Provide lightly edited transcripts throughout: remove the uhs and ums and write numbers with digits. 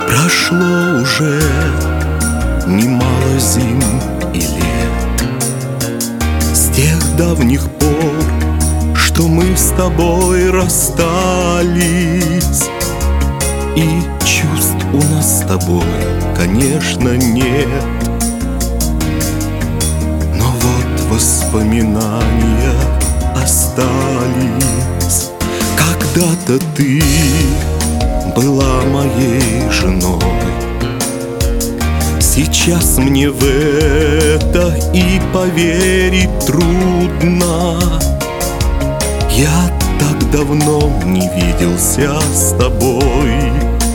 Прошло уже немало зим и лет, с тех давних пор, что мы с тобой расстались. И чувств у нас с тобой, конечно, нет, но вот воспоминания остались. Когда-то ты была моей женой, сейчас мне в это и поверить трудно. Я так давно не виделся с тобой,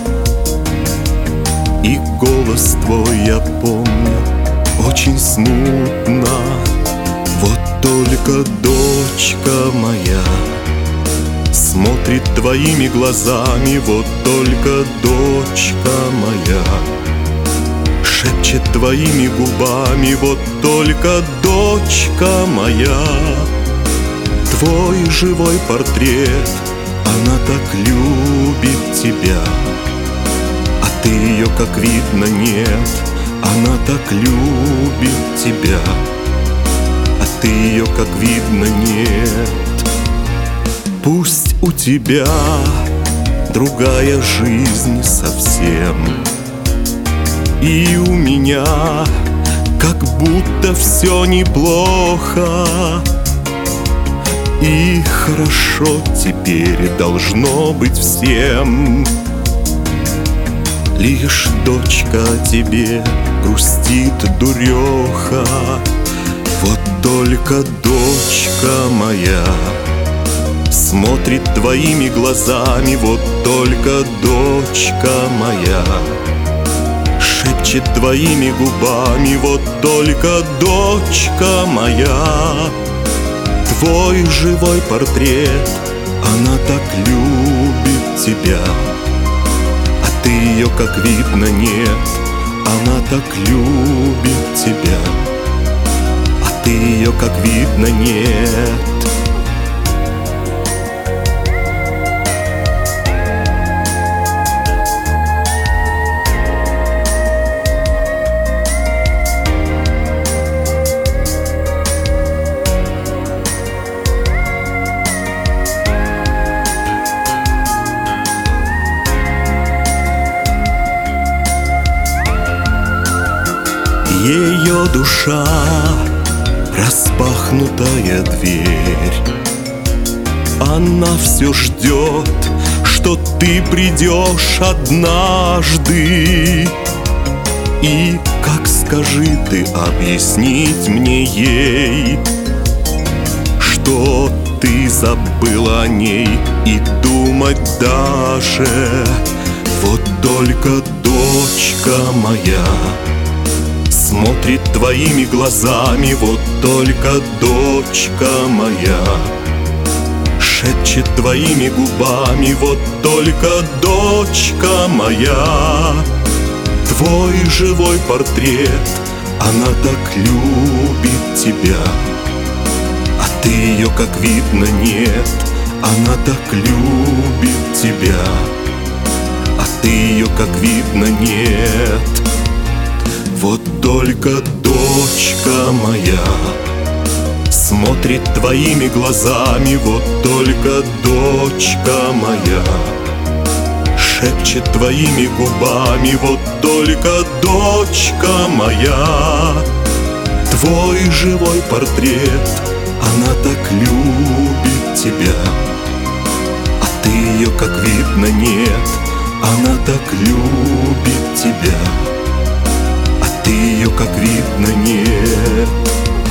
и голос твой я помню очень смутно. Вот только дочка моя смотрит твоими глазами, вот только дочка моя шепчет твоими губами, вот только дочка моя. Твой живой портрет, она так любит тебя, а ты ее, как видно, нет. Она так любит тебя, а ты ее, как видно, нет. Пусть у тебя другая жизнь совсем, и у меня как будто все неплохо. И хорошо теперь должно быть всем. Лишь дочка тебе грустит дуреха, вот только дочка моя смотрит твоими глазами, вот только дочка моя шепчет твоими губами, вот только дочка моя. Твой живой портрет, она так любит тебя, а ты ее, как видно, нет. Она так любит тебя, а ты ее, как видно, нет. Ее душа — распахнутая дверь. Она все ждет, что ты придешь однажды. И как, скажи ты, объяснить мне ей, что ты забыл о ней и думать даже. Вот только дочка моя смотрит твоими глазами, вот только дочка моя шепчет твоими губами, вот только дочка моя. Твой живой портрет, она так любит тебя, а ты ее, как видно, нет. Она так любит тебя, а ты ее, как видно, нет. Вот только дочка моя смотрит твоими глазами, вот только дочка моя шепчет твоими губами, вот только дочка моя. Твой живой портрет, она так любит тебя, а ты ее, как видно, нет. Она так любит тебя, ты ее, как видно, нет.